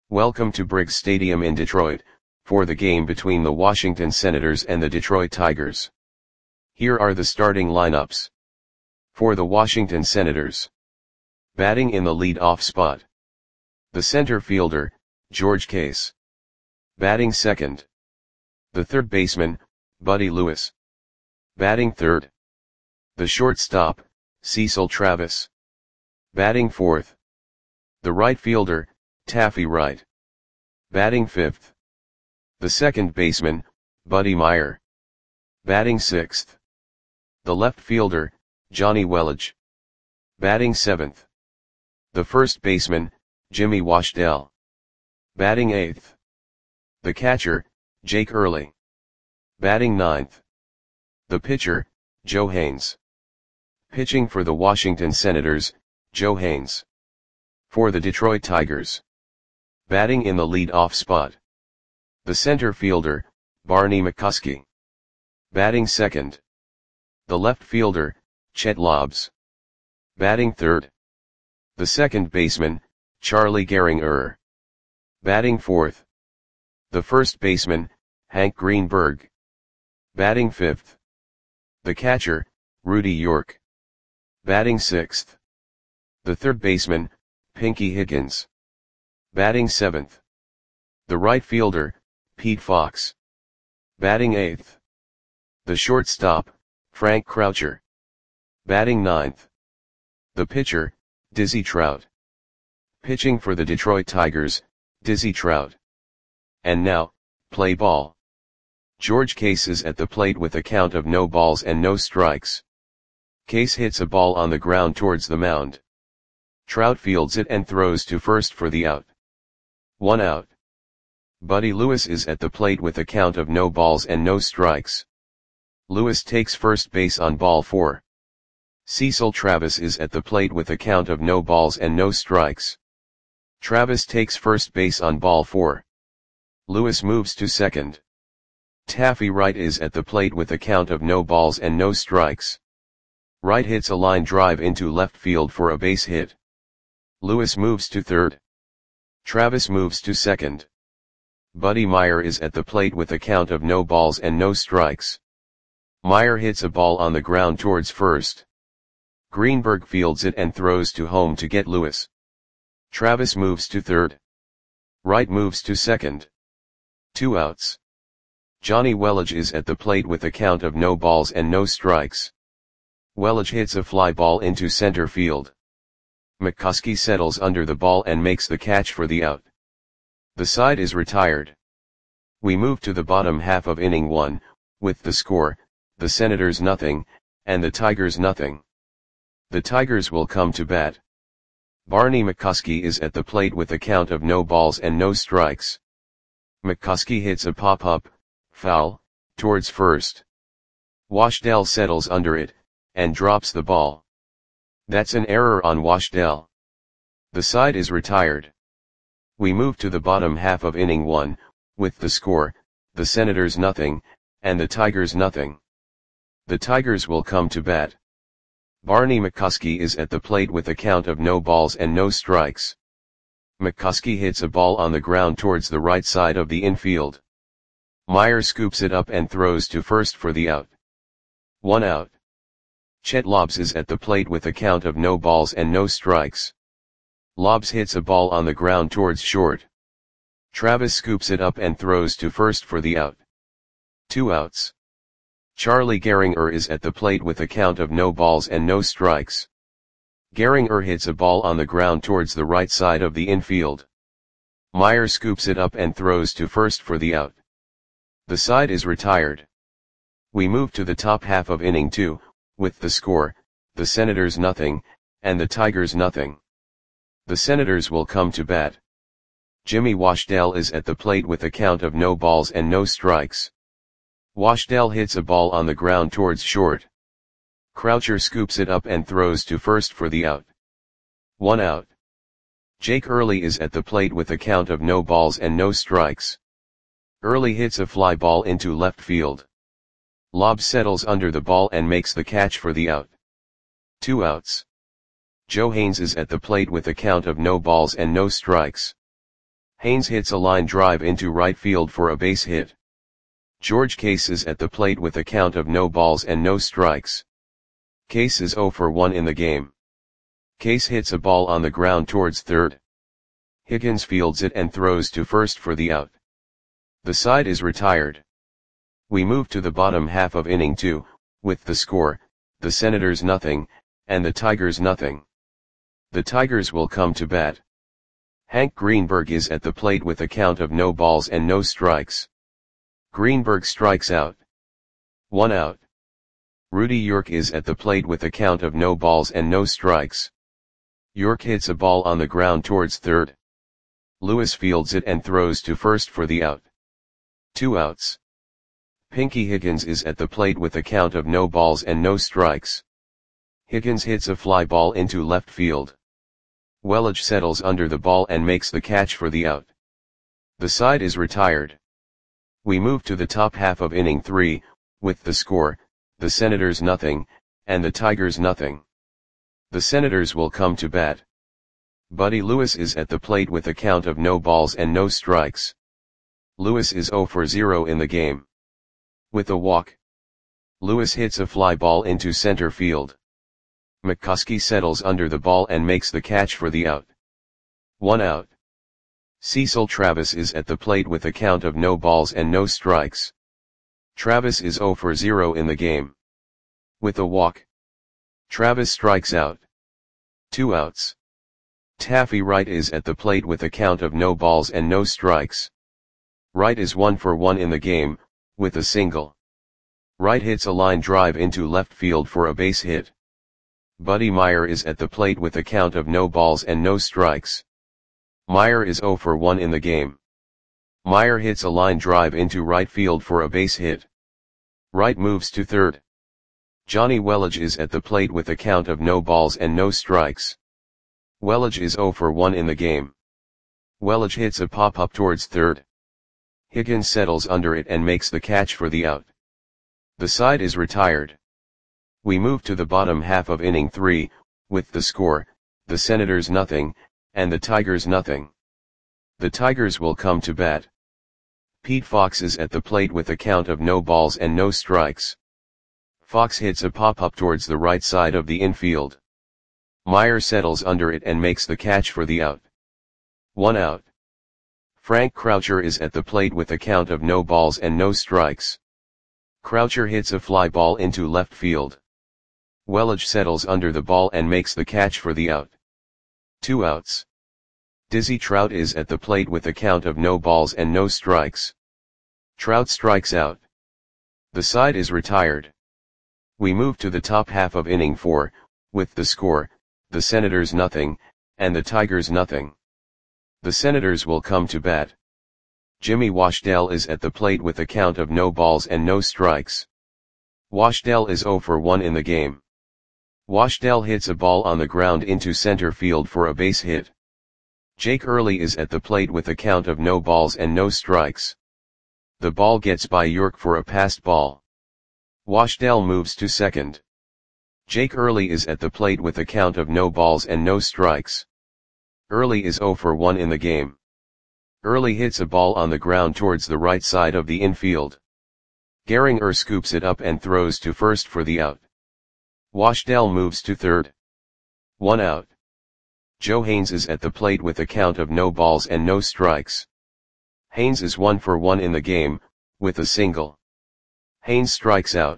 Welcome to Briggs Stadium in Detroit, for the game between the Washington Senators and the Detroit Tigers. Here are the starting lineups. For the Washington Senators. Batting in the lead-off spot. The center fielder, George Case. Batting second. The third baseman, Buddy Lewis. Batting third. The shortstop, Cecil Travis. Batting fourth. The right fielder, Taffy Wright. Batting fifth. The second baseman, Buddy Meyer. Batting sixth. The left fielder, Johnny Welage. Batting seventh. The first baseman, Jimmy Washdell. Batting eighth. The catcher, Jake Early. Batting ninth. The pitcher, Joe Haynes. Pitching for the Washington Senators, Joe Haynes. For the Detroit Tigers. Batting in the lead-off spot. The center fielder, Barney McCuskey. Batting second. The left fielder, Chet Lobbs. Batting third. The second baseman, Charlie Gehringer. Batting fourth. The first baseman, Hank Greenberg. Batting fifth. The catcher, Rudy York. Batting sixth. The third baseman, Pinky Higgins. Batting seventh. The right fielder, Pete Fox. Batting eighth. The shortstop, Frank Croucher. Batting ninth. The pitcher, Dizzy Trout. Pitching for the Detroit Tigers, Dizzy Trout. And now, play ball. George Case is at the plate with a count of no balls and no strikes. Case hits a ball on the ground towards the mound. Trout fields it and throws to first for the out. 1 out. Buddy Lewis is at the plate with a count of no balls and no strikes. Lewis takes first base on ball 4. Cecil Travis is at the plate with a count of no balls and no strikes. Travis takes first base on ball 4. Lewis moves to second. Taffy Wright is at the plate with a count of no balls and no strikes. Wright hits a line drive into left field for a base hit. Lewis moves to third. Travis moves to second. Buddy Meyer is at the plate with a count of no balls and no strikes. Meyer hits a ball on the ground towards first. Greenberg fields it and throws to home to get Lewis. Travis moves to third. Wright moves to second. 2 outs. Johnny Welage is at the plate with a count of no balls and no strikes. Welage hits a fly ball into center field. McCuskey settles under the ball and makes the catch for the out. The side is retired. We move to the bottom half of inning 1, with the score, the Senators nothing, and the Tigers nothing. The Tigers will come to bat. Barney McCuskey is at the plate with a count of no balls and no strikes. McCuskey hits a pop-up, foul, towards first. Washdell settles under it, and drops the ball. That's an error on Washdell. The side is retired. We move to the bottom half of inning 1, with the score, the Senators nothing, and the Tigers nothing. The Tigers will come to bat. Barney McCuskey is at the plate with a count of no balls and no strikes. McCuskey hits a ball on the ground towards the right side of the infield. Meyer scoops it up and throws to first for the out. 1 out. Chet Lobbs is at the plate with a count of no balls and no strikes. Lobbs hits a ball on the ground towards short. Travis scoops it up and throws to first for the out. 2 outs. Charlie Gehringer is at the plate with a count of no balls and no strikes. Gehringer hits a ball on the ground towards the right side of the infield. Meyer scoops it up and throws to first for the out. The side is retired. We move to the top half of inning 2, with the score, the Senators nothing, and the Tigers nothing. The Senators will come to bat. Jimmy Washdell is at the plate with a count of no balls and no strikes. Washdell hits a ball on the ground towards short. Croucher scoops it up and throws to first for the out. 1 out. Jake Early is at the plate with a count of no balls and no strikes. Early hits a fly ball into left field. Lobbs settles under the ball and makes the catch for the out. 2 outs. Joe Haynes is at the plate with a count of no balls and no strikes. Haynes hits a line drive into right field for a base hit. George Case is at the plate with a count of no balls and no strikes. Case is 0 for 1 in the game. Case hits a ball on the ground towards third. Higgins fields it and throws to first for the out. The side is retired. We move to the bottom half of inning 2, with the score, the Senators nothing, and the Tigers nothing. The Tigers will come to bat. Hank Greenberg is at the plate with a count of no balls and no strikes. Greenberg strikes out. 1 out. Rudy York is at the plate with a count of no balls and no strikes. York hits a ball on the ground towards third. Lewis fields it and throws to first for the out. 2 outs. Pinky Higgins is at the plate with a count of no balls and no strikes. Higgins hits a fly ball into left field. Welage settles under the ball and makes the catch for the out. The side is retired. We move to the top half of inning 3, with the score, the Senators nothing, and the Tigers nothing. The Senators will come to bat. Buddy Lewis is at the plate with a count of no balls and no strikes. Lewis is 0 for 0 in the game. With a walk, Lewis hits a fly ball into center field. McCuskey settles under the ball and makes the catch for the out. 1 out. Cecil Travis is at the plate with a count of no balls and no strikes. Travis is 0 for 0 in the game. With a walk, Travis strikes out. 2 outs. Taffy Wright is at the plate with a count of no balls and no strikes. Wright is 1 for 1 in the game, with a single. Wright hits a line drive into left field for a base hit. Buddy Meyer is at the plate with a count of no balls and no strikes. Meyer is 0 for 1 in the game. Meyer hits a line drive into right field for a base hit. Wright moves to third. Johnny Welage is at the plate with a count of no balls and no strikes. Welage is 0 for 1 in the game. Welage hits a pop-up towards third. Higgins settles under it and makes the catch for the out. The side is retired. We move to the bottom half of inning 3, with the score, the Senators nothing, and the Tigers nothing. The Tigers will come to bat. Pete Fox is at the plate with a count of no balls and no strikes. Fox hits a pop-up towards the right side of the infield. Meyer settles under it and makes the catch for the out. 1 out. Frank Croucher is at the plate with a count of no balls and no strikes. Croucher hits a fly ball into left field. Welage settles under the ball and makes the catch for the out. 2 outs. Dizzy Trout is at the plate with a count of no balls and no strikes. Trout strikes out. The side is retired. We move to the top half of inning 4, with the score, the Senators nothing, and the Tigers nothing. The Senators will come to bat. Jimmy Washdell is at the plate with a count of no balls and no strikes. Washdell is 0 for 1 in the game. Washdell hits a ball on the ground into center field for a base hit. Jake Early is at the plate with a count of no balls and no strikes. The ball gets by York for a passed ball. Washdell moves to second. Jake Early is at the plate with a count of no balls and no strikes. Early is 0 for 1 in the game. Early hits a ball on the ground towards the right side of the infield. Gehringer scoops it up and throws to first for the out. Washdell moves to third. 1 out. Joe Haynes is at the plate with a count of no balls and no strikes. Haynes is 1 for 1 in the game, with a single. Haynes strikes out.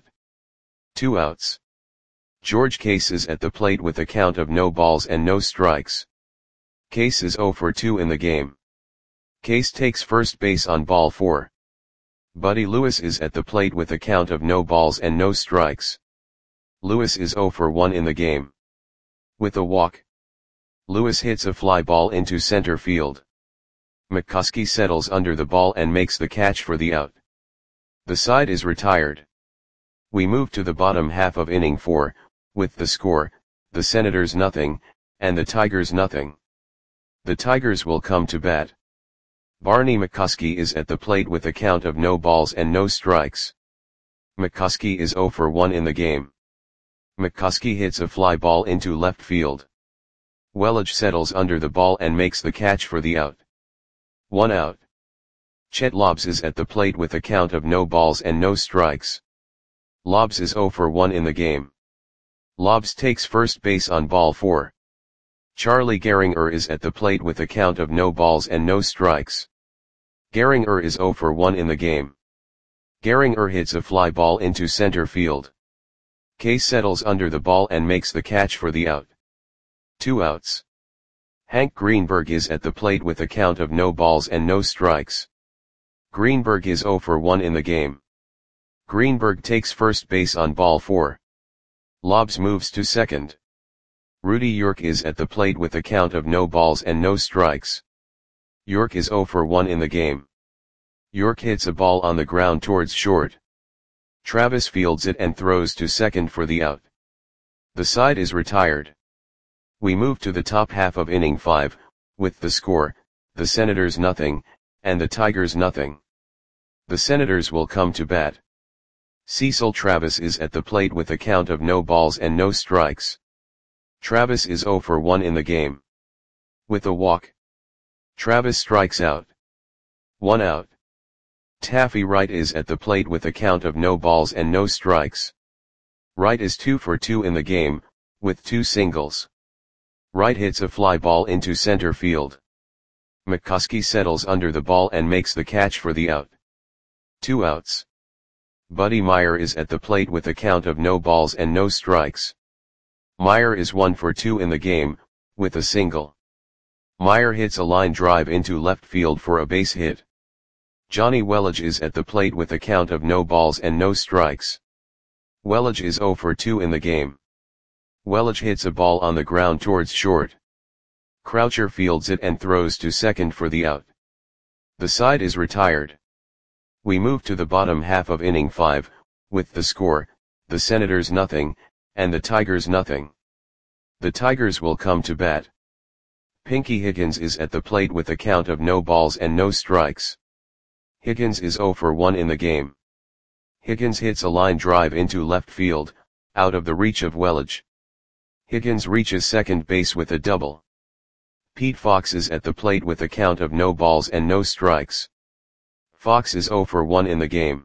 2 outs. George Case is at the plate with a count of no balls and no strikes. Case is 0 for 2 in the game. Case takes first base on ball 4. Buddy Lewis is at the plate with a count of no balls and no strikes. Lewis is 0 for 1 in the game. With a walk, Lewis hits a fly ball into center field. McCuskey settles under the ball and makes the catch for the out. The side is retired. We move to the bottom half of inning 4, with the score, the Senators nothing, and the Tigers nothing. The Tigers will come to bat. Barney McCuskey is at the plate with a count of no balls and no strikes. McCuskey is 0 for 1 in the game. McCuskey hits a fly ball into left field. Welage settles under the ball and makes the catch for the out. 1 out. Chet Lobs is at the plate with a count of no balls and no strikes. Lobs is 0 for 1 in the game. Lobs takes first base on ball 4. Charlie Gehringer is at the plate with a count of no balls and no strikes. Gehringer is 0 for 1 in the game. Gehringer hits a fly ball into center field. Kay settles under the ball and makes the catch for the out. 2 outs. Hank Greenberg is at the plate with a count of no balls and no strikes. Greenberg is 0 for 1 in the game. Greenberg takes first base on ball 4. Lobs moves to second. Rudy York is at the plate with a count of no balls and no strikes. York is 0 for 1 in the game. York hits a ball on the ground towards short. Travis fields it and throws to second for the out. The side is retired. We move to the top half of inning 5, with the score, the Senators nothing, and the Tigers nothing. The Senators will come to bat. Cecil Travis is at the plate with a count of no balls and no strikes. Travis is 0 for 1 in the game. With a walk, Travis strikes out. 1 out. Taffy Wright is at the plate with a count of no balls and no strikes. Wright is 2 for 2 in the game, with 2 singles. Wright hits a fly ball into center field. McCuskey settles under the ball and makes the catch for the out. 2 outs. Buddy Meyer is at the plate with a count of no balls and no strikes. Meyer is 1 for 2 in the game, with a single. Meyer hits a line drive into left field for a base hit. Johnny Welage is at the plate with a count of no balls and no strikes. Welage is 0 for 2 in the game. Welage hits a ball on the ground towards short. Croucher fields it and throws to second for the out. The side is retired. We move to the bottom half of inning 5, with the score, the Senators nothing, and the Tigers nothing. The Tigers will come to bat. Pinky Higgins is at the plate with a count of no balls and no strikes. Higgins is 0 for 1 in the game. Higgins hits a line drive into left field, out of the reach of Welage. Higgins reaches second base with a double. Pete Fox is at the plate with a count of no balls and no strikes. Fox is 0 for 1 in the game.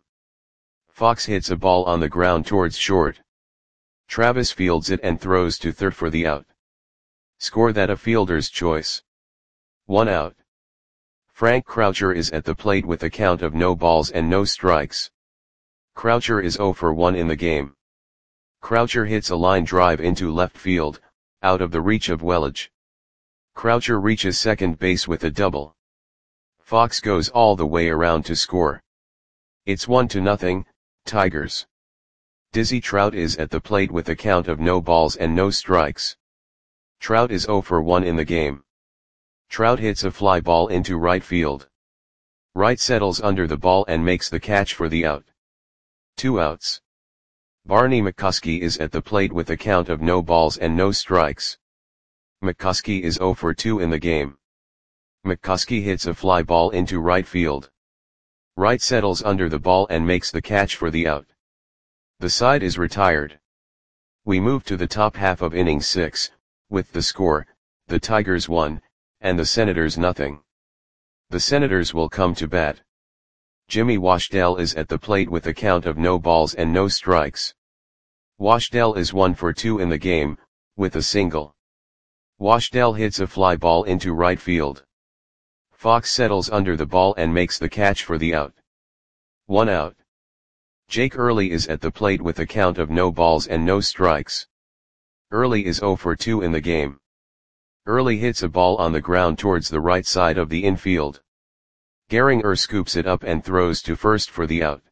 Fox hits a ball on the ground towards short. Travis fields it and throws to third for the out. Score that a fielder's choice. 1 out. Frank Croucher is at the plate with a count of no balls and no strikes. Croucher is 0 for 1 in the game. Croucher hits a line drive into left field, out of the reach of Welage. Croucher reaches second base with a double. Fox goes all the way around to score. It's 1-0, Tigers. Dizzy Trout is at the plate with a count of no balls and no strikes. Trout is 0 for 1 in the game. Trout hits a fly ball into right field. Wright settles under the ball and makes the catch for the out. 2 outs. Barney McCuskey is at the plate with a count of no balls and no strikes. McCuskey is 0 for 2 in the game. McCuskey hits a fly ball into right field. Wright settles under the ball and makes the catch for the out. The side is retired. We move to the top half of inning 6, with the score, the Tigers 1, and the Senators nothing. The Senators will come to bat. Jimmy Washdell is at the plate with a count of no balls and no strikes. Washdell is 1 for 2 in the game, with a single. Washdell hits a fly ball into right field. Fox settles under the ball and makes the catch for the out. 1 out. Jake Early is at the plate with a count of no balls and no strikes. Early is 0 for 2 in the game. Early hits a ball on the ground towards the right side of the infield. Gehringer scoops it up and throws to first for the out.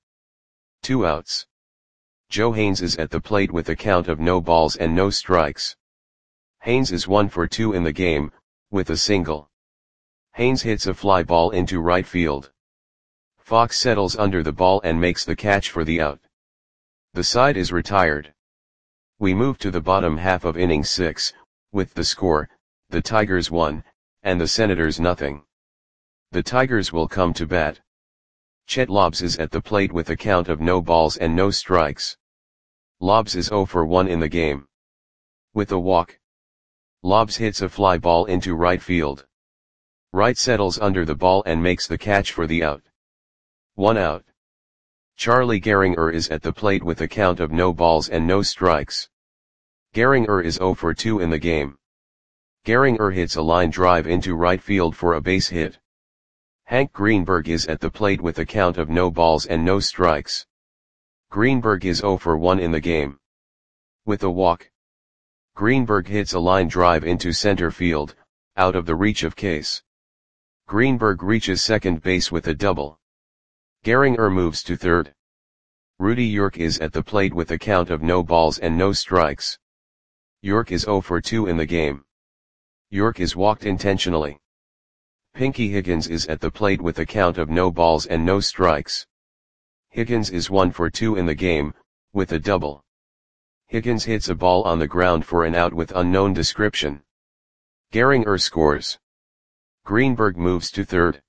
2 outs. Joe Haynes is at the plate with a count of no balls and no strikes. Haynes is 1 for 2 in the game, with a single. Haynes hits a fly ball into right field. Fox settles under the ball and makes the catch for the out. The side is retired. We move to the bottom half of inning 6, with the score, the Tigers 1, and the Senators nothing. The Tigers will come to bat. Chet Lobs is at the plate with a count of no balls and no strikes. Lobs is 0 for 1 in the game. With a walk, Lobs hits a fly ball into right field. Wright settles under the ball and makes the catch for the out. 1 out. Charlie Gehringer is at the plate with a count of no balls and no strikes. Gehringer is 0 for 2 in the game. Gehringer hits a line drive into right field for a base hit. Hank Greenberg is at the plate with a count of no balls and no strikes. Greenberg is 0 for 1 in the game. With a walk, Greenberg hits a line drive into center field, out of the reach of Case. Greenberg reaches second base with a double. Gehringer moves to third. Rudy York is at the plate with a count of no balls and no strikes. York is 0 for 2 in the game. York is walked intentionally. Pinky Higgins is at the plate with a count of no balls and no strikes. Higgins is 1 for 2 in the game, with a double. Higgins hits a ball on the ground for an out with unknown description. Gehringer scores. Greenberg moves to third.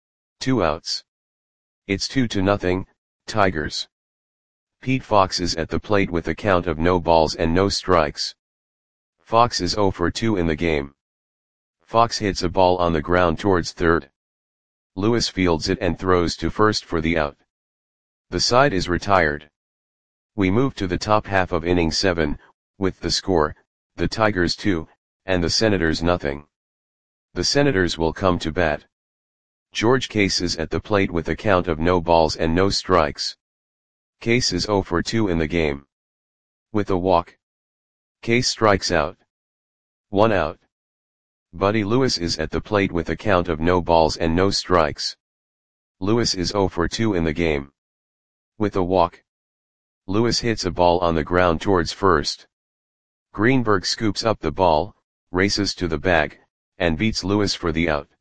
2 outs. It's 2-0, Tigers. Pete Fox is at the plate with a count of no balls and no strikes. Fox is 0 for 2 in the game. Fox hits a ball on the ground towards third. Lewis fields it and throws to first for the out. The side is retired. We move to the top half of inning 7, with the score, the Tigers 2, and the Senators nothing. The Senators will come to bat. George Case is at the plate with a count of no balls and no strikes. Case is 0 for 2 in the game. With a walk, Case strikes out. 1 out. Buddy Lewis is at the plate with a count of no balls and no strikes. Lewis is 0 for 2 in the game. With a walk, Lewis hits a ball on the ground towards first. Greenberg scoops up the ball, races to the bag, and beats Lewis for the out.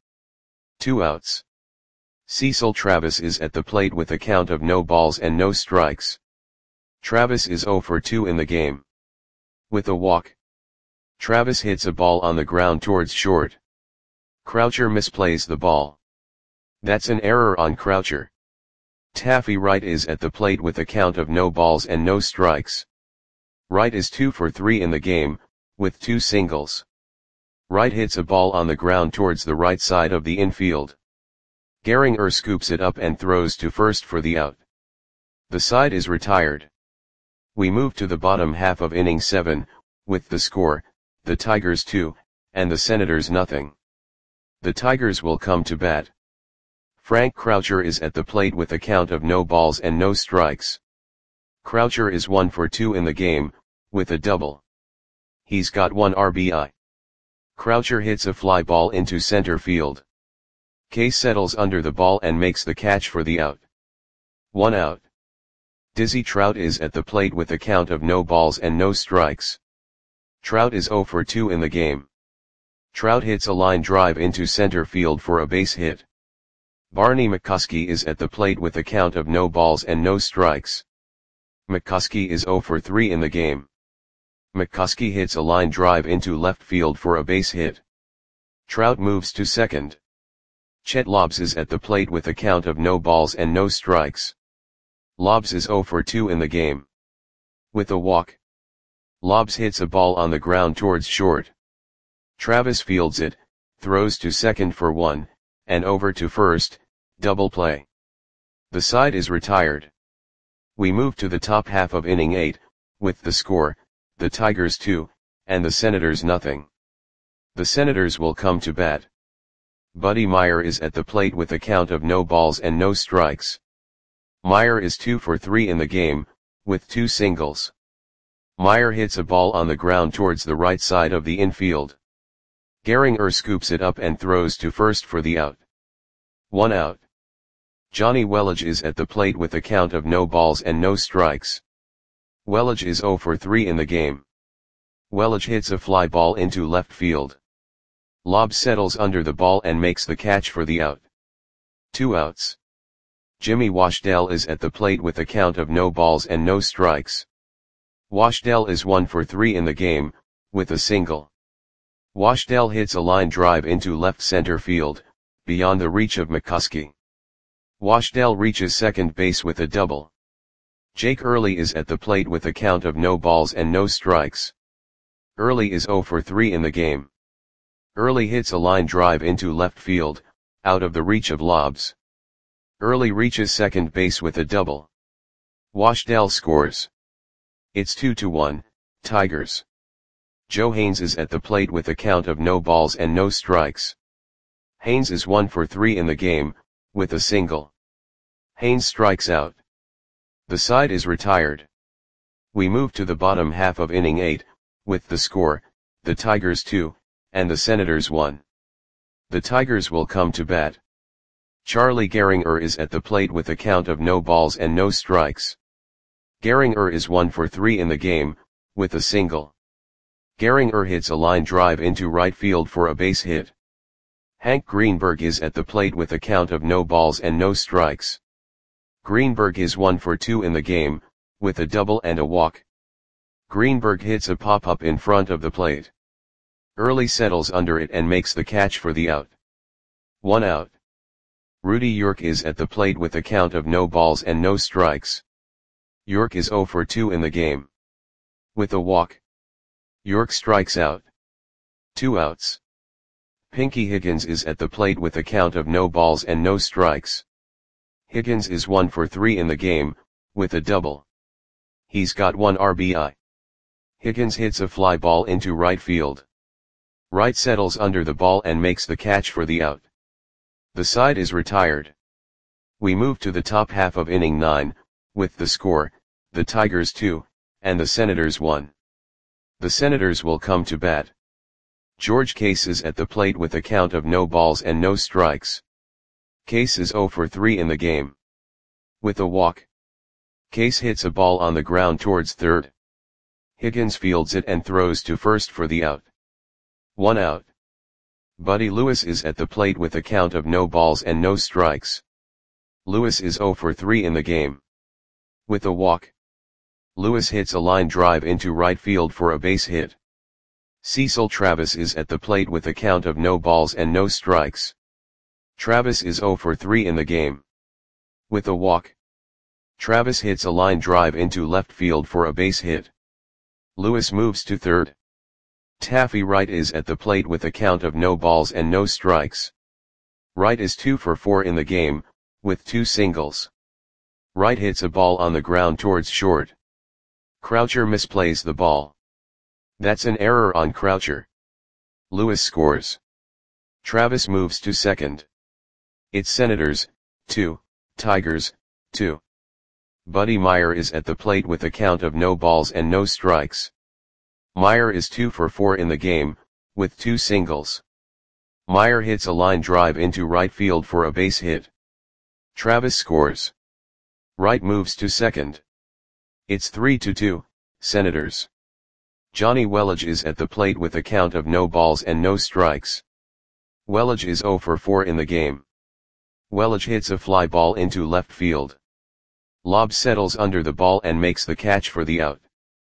2 outs. Cecil Travis is at the plate with a count of no balls and no strikes. Travis is 0 for 2 in the game. With a walk, Travis hits a ball on the ground towards short. Croucher misplays the ball. That's an error on Croucher. Taffy Wright is at the plate with a count of no balls and no strikes. Wright is 2 for 3 in the game, with 2 singles. Wright hits a ball on the ground towards the right side of the infield. Gehringer scoops it up and throws to first for the out. The side is retired. We move to the bottom half of inning 7, with the score, the Tigers 2, and the Senators nothing. The Tigers will come to bat. Frank Croucher is at the plate with a count of no balls and no strikes. Croucher is 1 for 2 in the game, with a double. He's got 1 RBI. Croucher hits a fly ball into center field. Case settles under the ball and makes the catch for the out. 1 out. Dizzy Trout is at the plate with a count of no balls and no strikes. Trout is 0 for 2 in the game. Trout hits a line drive into center field for a base hit. Barney McCuskey is at the plate with a count of no balls and no strikes. McCuskey is 0 for 3 in the game. McCuskey hits a line drive into left field for a base hit. Trout moves to second. Chet Lobbs is at the plate with a count of no balls and no strikes. Lobbs is 0 for 2 in the game. With a walk, Lobbs hits a ball on the ground towards short. Travis fields it, throws to second for 1, and over to first, double play. The side is retired. We move to the top half of inning 8, with the score, the Tigers 2, and the Senators nothing. The Senators will come to bat. Buddy Meyer is at the plate with a count of no balls and no strikes. Meyer is 2 for 3 in the game, with 2 singles. Meyer hits a ball on the ground towards the right side of the infield. Gehringer scoops it up and throws to first for the out. 1 out. Johnny Welage is at the plate with a count of no balls and no strikes. Welage is 0 for 3 in the game. Welage hits a fly ball into left field. Lobbs settles under the ball and makes the catch for the out. 2 outs. Jimmy Washdell is at the plate with a count of no balls and no strikes. Washdell is 1 for 3 in the game, with a single. Washdell hits a line drive into left center field, beyond the reach of McCuskey. Washdell reaches second base with a double. Jake Early is at the plate with a count of no balls and no strikes. Early is 0 for 3 in the game. Early hits a line drive into left field, out of the reach of lobs. Early reaches second base with a double. Washdale scores. It's 2-1, Tigers. Joe Haynes is at the plate with a count of no balls and no strikes. Haynes is 1 for 3 in the game, with a single. Haynes strikes out. The side is retired. We move to the bottom half of inning 8, with the score, the Tigers 2, and the Senators 1. The Tigers will come to bat. Charlie Gehringer is at the plate with a count of no balls and no strikes. Gehringer is 1 for 3 in the game, with a single. Gehringer hits a line drive into right field for a base hit. Hank Greenberg is at the plate with a count of no balls and no strikes. Greenberg is 1 for 2 in the game, with a double and a walk. Greenberg hits a pop-up in front of the plate. Early settles under it and makes the catch for the out. 1 out. Rudy York is at the plate with a count of no balls and no strikes. York is 0 for 2 in the game. With a walk. York strikes out. 2 outs. Pinky Higgins is at the plate with a count of no balls and no strikes. Higgins is 1 for 3 in the game, with a double. He's got 1 RBI. Higgins hits a fly ball into right field. Wright settles under the ball and makes the catch for the out. The side is retired. We move to the top half of inning 9, with the score, the Tigers 2, and the Senators 1. The Senators will come to bat. George Case is at the plate with a count of no balls and no strikes. Case is 0 for 3 in the game. With a walk. Case hits a ball on the ground towards third. Higgins fields it and throws to first for the out. 1 out. Buddy Lewis is at the plate with a count of no balls and no strikes. Lewis is 0 for 3 in the game. With a walk. Lewis hits a line drive into right field for a base hit. Cecil Travis is at the plate with a count of no balls and no strikes. Travis is 0 for 3 in the game. With a walk. Travis hits a line drive into left field for a base hit. Lewis moves to third. Taffy Wright is at the plate with a count of no balls and no strikes. Wright is 2 for 4 in the game, with 2 singles. Wright hits a ball on the ground towards short. Croucher misplays the ball. That's an error on Croucher. Lewis scores. Travis moves to second. It's Senators, 2, Tigers, 2. Buddy Meyer is at the plate with a count of no balls and no strikes. Meyer is 2 for 4 in the game, with 2 singles. Meyer hits a line drive into right field for a base hit. Travis scores. Wright moves to second. It's 3-2, Senators. Johnny Welage is at the plate with a count of no balls and no strikes. Welage is 0 for 4 in the game. Welage hits a fly ball into left field. Lobb settles under the ball and makes the catch for the out.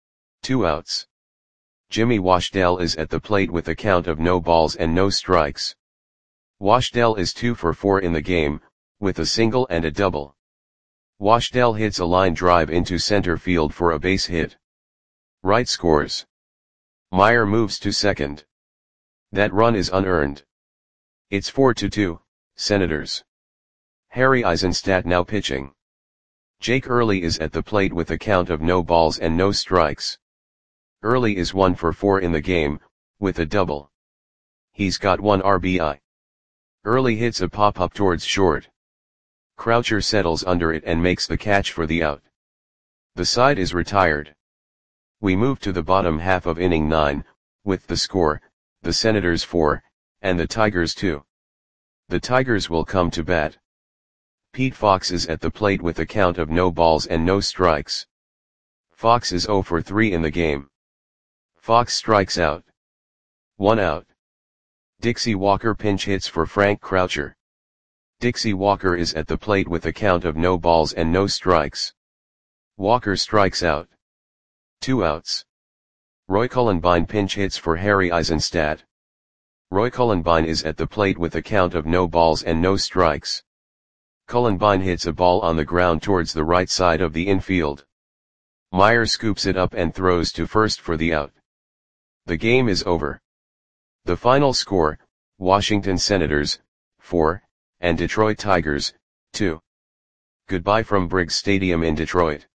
2 outs. Jimmy Washdale is at the plate with a count of no balls and no strikes. Washdale is 2 for 4 in the game, with a single and a double. Washdale hits a line drive into center field for a base hit. Wright scores. Meyer moves to second. That run is unearned. It's 4-2, Senators. Harry Eisenstadt now pitching. Jake Early is at the plate with a count of no balls and no strikes. Early is 1 for 4 in the game, with a double. He's got 1 RBI. Early hits a pop-up towards short. Croucher settles under it and makes the catch for the out. The side is retired. We move to the bottom half of inning 9, with the score, the Senators 4, and the Tigers 2. The Tigers will come to bat. Pete Fox is at the plate with a count of no balls and no strikes. Fox is 0 for 3 in the game. Fox strikes out. 1 out. Dixie Walker pinch hits for Frank Croucher. Dixie Walker is at the plate with a count of no balls and no strikes. Walker strikes out. 2 outs. Roy Cullenbine pinch hits for Harry Eisenstadt. Roy Cullenbine is at the plate with a count of no balls and no strikes. Cullenbine hits a ball on the ground towards the right side of the infield. Meyer scoops it up and throws to first for the out. The game is over. The final score, Washington Senators, 4, and Detroit Tigers, 2. Goodbye from Briggs Stadium in Detroit.